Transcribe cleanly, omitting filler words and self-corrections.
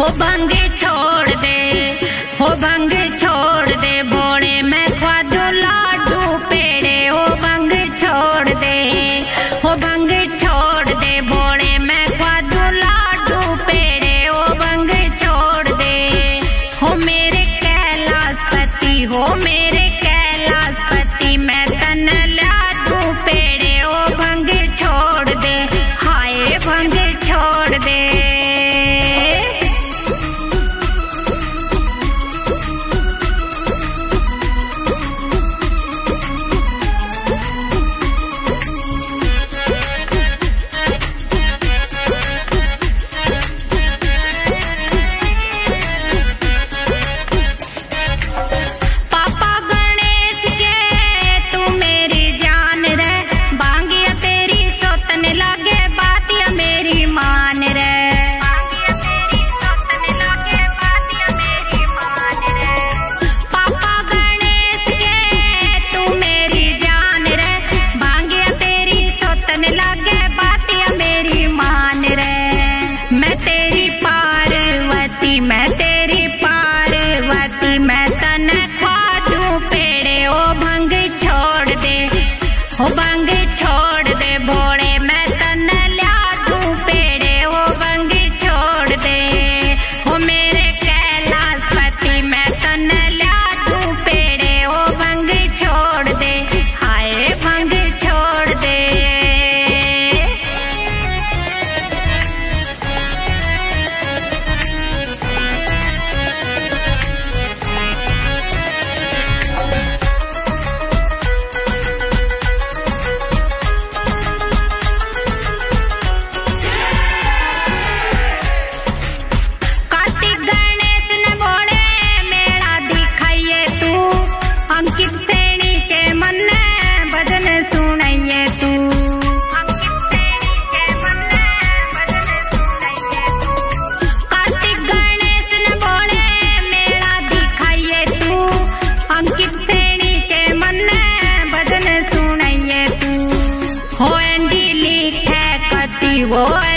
भंग छोड़ दे, हो भंग छोड़ दे, भोले मैं खवा दूं लाडू पेड़े। हो भंग छोड़ दे, हो भंग छोड़ दे, भोले मैं खवा दूं लाडू पेड़े। हो भंग छोड़ दे, हो मेरे कैलाशपति, हो मेरे कैलाशपति, मैं तन ला दूं पेड़े। हो भंग छोड़ दे, हाय भंग छोड़ दे। मैं तेरी पार्वती, मैं तन खवा दूं पेड़े। ओ भंग छोड़ दे, हो भंग छोड़ दे, भोले मैं तन ला दूं पेड़े। ओ भंग छोड़ दे, हो मेरे कैलाशपति, मैं तन ला दूं पेड़े। ओ भंग छोड़ दे, हाय भंग छोड़ दे। अंकित सैनी के मन भजन सुनाइए तू, कार्तिक गणेश न बोले मेला दिखाइए तू। अंकित सैनी के मन भजन सुनाइए तू। हो एंडी लिखे कति वो